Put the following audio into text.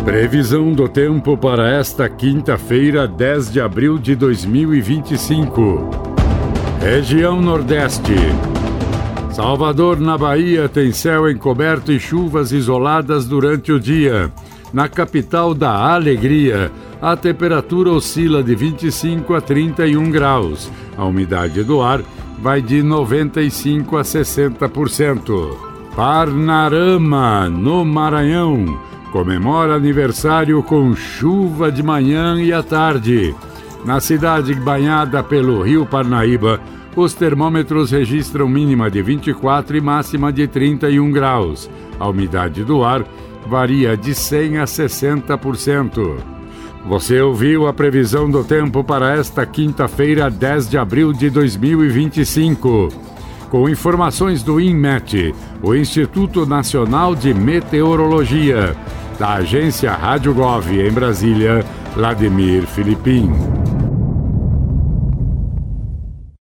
Previsão do tempo para esta quinta-feira, 10 de abril de 2025. Região Nordeste. Salvador, na Bahia, tem céu encoberto e chuvas isoladas durante o dia. Na capital da Alegria, a temperatura oscila de 25 a 31 graus. A umidade do ar vai de 95 a 60%. Parnarama, no Maranhão, comemora aniversário com chuva de manhã e à tarde. Na cidade banhada pelo rio Parnaíba, os termômetros registram mínima de 24 e máxima de 31 graus. A umidade do ar varia de 100 a 60%. Você ouviu a previsão do tempo para esta quinta-feira, 10 de abril de 2025. Com informações do INMET, o Instituto Nacional de Meteorologia, da agência Rádio Gov em Brasília, Vladimir Filipim.